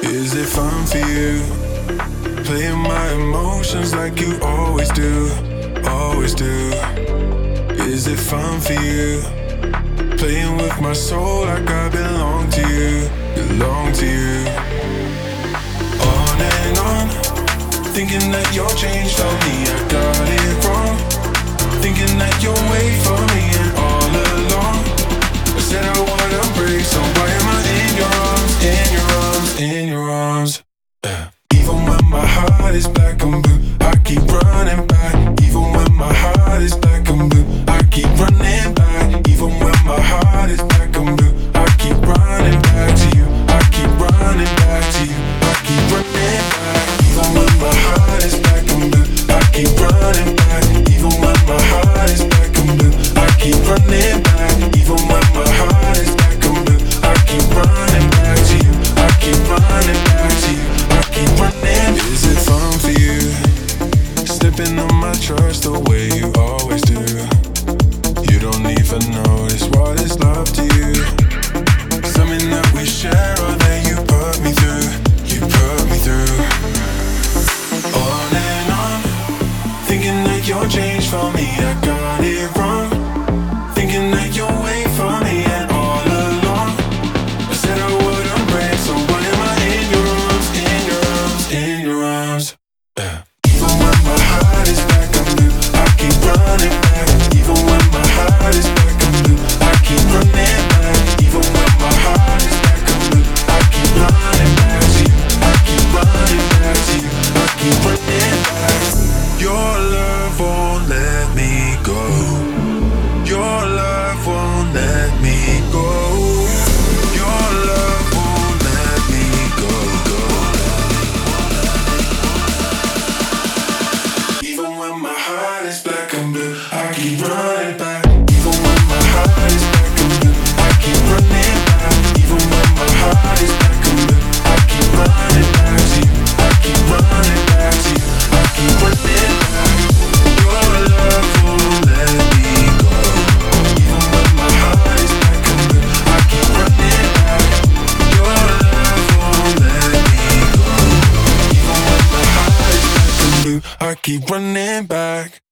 Is it fun for you? Playing my emotions like you always do, always do. Is it fun for you? Playing with my soul like I belong to you, belong to you. On and on, thinking that you're changed on me, I got it wrong. Thinking that you'll wait for me, and all along I said I wanna break, so why am I in your arms, in your arms, in your arms? Even when my heart is black and blue, I keep running back. Even when my heart is black and blue, I keep running back. Even when my heart is black and blue, I keep running back to you. I keep running back to you. I keep running back. Even when my heart is black and blue, I keep running back. Even when my heart is black and blue, I keep running back. Even when my heart is black and blue, I keep running back to you. I keep running back to you. I keep running. Is it fun for you? Slipping on my trust the way you always do. You don't even notice what is love to you. Something that we share or that you put me through. You put me through. On and on, thinking that you're changed for me, I got it wrong. Thinking that you'll wait for me, and all along I said I wouldn't break, so why am I in your arms, in your arms, in your arms? Even when my heart is black and blue, I keep running back. Even when my heart is black and blue, I keep running back. Even when my heart is black and blue, I keep running back to you. I keep running back to you. I keep running back. Your love won't let me go. Your love won't let me go. Your love won't let me go, go. Even when my heart is black and blue, I keep running back. Even when my heart is black and blue, I keep running back. Even when my heart is black and blue, I keep running back to you. I keep running back to you. I keep running back. Your love won't let me go. Even when my heart is black and blue, I keep running back. Your love won't let me go. Even when my heart is black and blue, I keep running back.